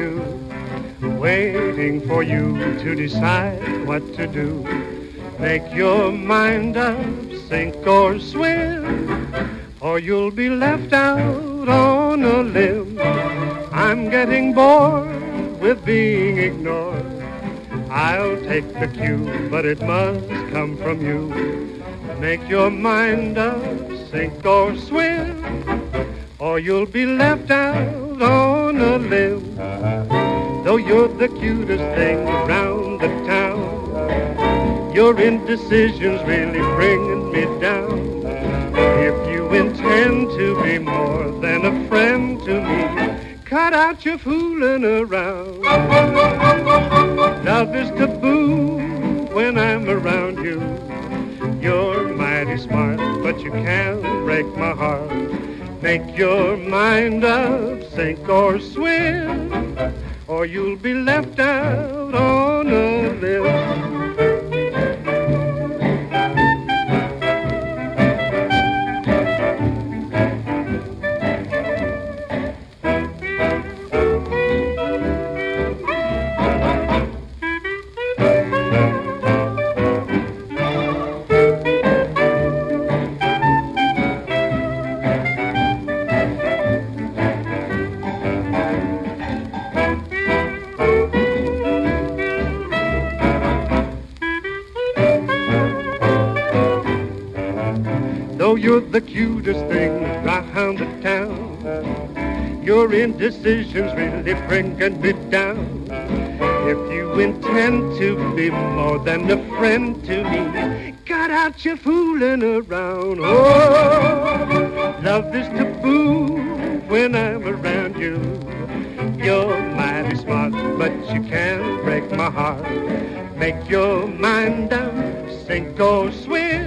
you, waiting for you to decide what to do. Make your mind up, sink or swim, or you'll be left out on a limb. I'm getting bored with being ignored. I'll take the cue, but it must come from you. Make your mind up, sink or swim, or you'll be left out on a limb. Though you're the cutest thing around the town, your indecision's really bringing me down. If you intend to be more than a friend to me, cut out your fooling around. Love is taboo when I'm around you. You're mighty smart, but you can't break my heart. Make your mind up, sink or swim, or you'll be left out on a limb. Though you're the cutest thing around the town, your indecision's really bringing me down. If you intend to be more than a friend to me, cut out your fooling around. Oh, love is taboo when I'm around you. You're mighty smart, but you can't break my heart. Make your mind up, sink or swim,